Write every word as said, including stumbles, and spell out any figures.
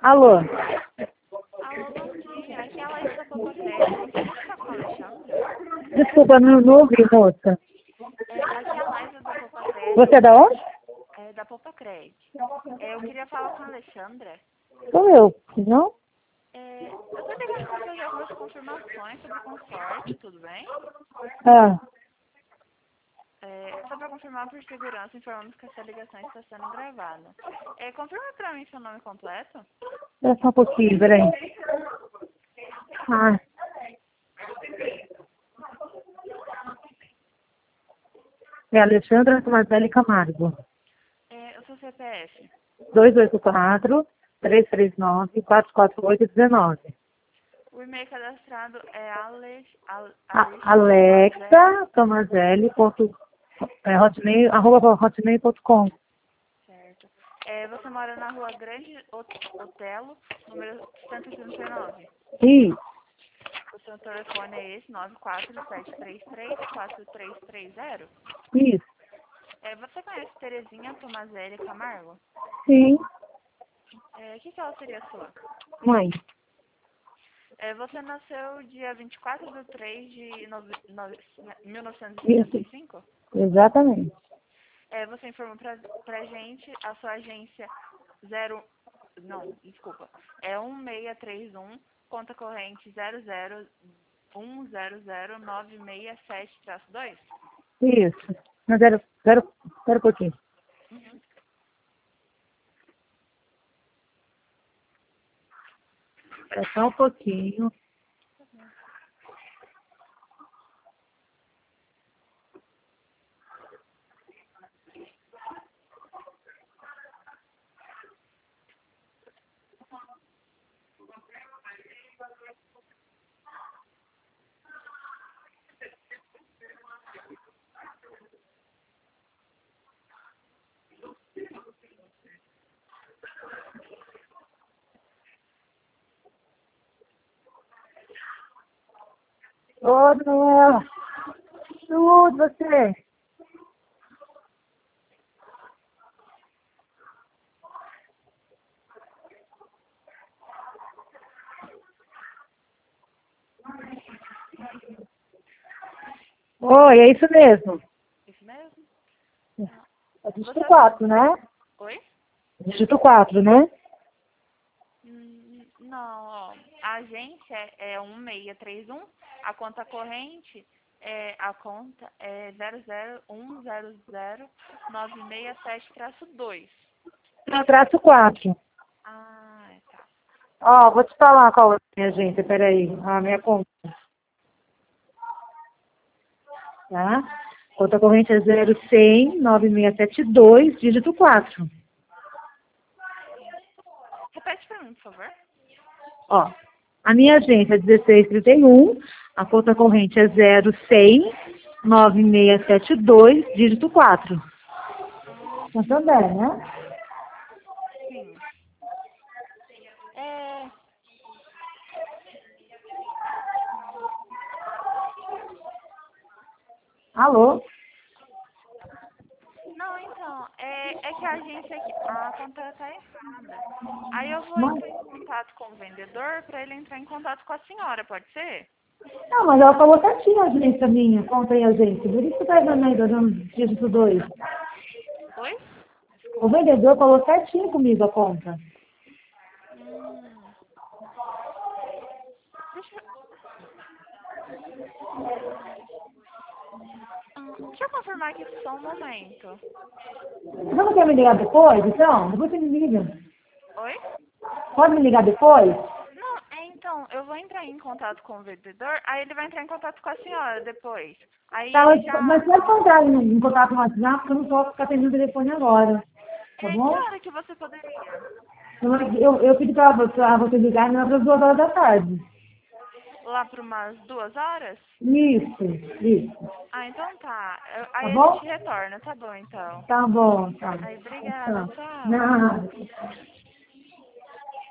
Alô? Alô, bom dia. Aqui é a Laís da Popocrédito. Eu queria falar com a Alexandra. Desculpa, não, não ouvi, moça. É, aqui é a Laís da Popocrédito. Você é da onde? É, da Popocrédito. É, eu queria falar com a Alexandra. Sou eu, não? É, eu tô ligando para fazer algumas confirmações sobre o consórcio, tudo bem? Ah, É, só para confirmar por segurança, informamos que essa ligação está sendo gravada. É, confirma para mim seu nome completo. espera só um pouquinho, peraí. Ah. É Alexandra Tomazelli Camargo. É, o seu C P F. dois oito quatro, três três nove, quatro quatro oito, um nove. O e-mail cadastrado é alex, al, A- Alexa Tomazelli ponto, é, hotmail, arroba hotmail ponto com. Certo. É, você mora na rua Grande Ot- Otelo, número cento e trinta e nove. Isso, O seu telefone é esse, nove quatro sete três três, quatro três três zero. isso, É, você conhece Terezinha Tomazelli Camargo? sim, É, que que ela seria sua? mãe. É, você nasceu dia vinte e quatro de três de nove- nove- mil novecentos e setenta Isso, e cinco? exatamente. É, você informou pra, pra gente a sua agência zero. Não, desculpa. É um seis três um, conta corrente zero zero um zero zero nove seis sete dois. Isso. Mas era, era, era um pouquinho. Uhum. Era só um pouquinho. Ô, Noel. Tudo, você. Oi, é isso mesmo. Isso mesmo? É dígito Você. quatro, né? Oi? Dígito quatro, né? Hum, Não, ó. A agência é um seis três um, a conta corrente é a conta é zero zero um zero zero nove seis sete dois. No traço quatro. Ah, tá. Ó, vou te falar qual é a minha agência, peraí. A minha conta, tá? Conta corrente é zero cem nove seis sete dois, dígito quatro. Repete pra mim, por favor. Ó, a minha agência é dezesseis trinta e um, a conta corrente é zero cem nove seis sete dois, dígito quatro. Ah, Santander, né? sim. É. Alô? Não, então, é, é que a agência aqui, a conta tá errada. Aí eu vou Não, entrar em contato com o vendedor pra ele entrar em contato com a senhora, pode ser? não, mas ela falou certinho a agência minha, conta aí a agência. Por isso que tá dando aí, dando dígito dois. Oi? O vendedor falou certinho comigo a conta. Hum. Deixa, eu- ah, deixa eu confirmar aqui só um momento. Você não quer me ligar depois, então? Depois você me liga. Oi? Pode me ligar depois? Não, é, então, eu vou entrar em contato com o vendedor, aí ele vai entrar em contato com a senhora depois. Aí Tá, ele mas, já. mas pode entrar em, em contato no WhatsApp, porque eu não posso ficar atendendo o telefone agora. Tá É, que bom? hora que você poderia? Eu, eu, eu pedi pra, pra você ligar nas duas horas da tarde. Lá por umas duas horas? Isso, isso. Ah, então tá. Eu- Tá Aí a bom? gente retorna, tá bom então. Tá bom, tá. Aí, obrigada, Tá. tchau. Não.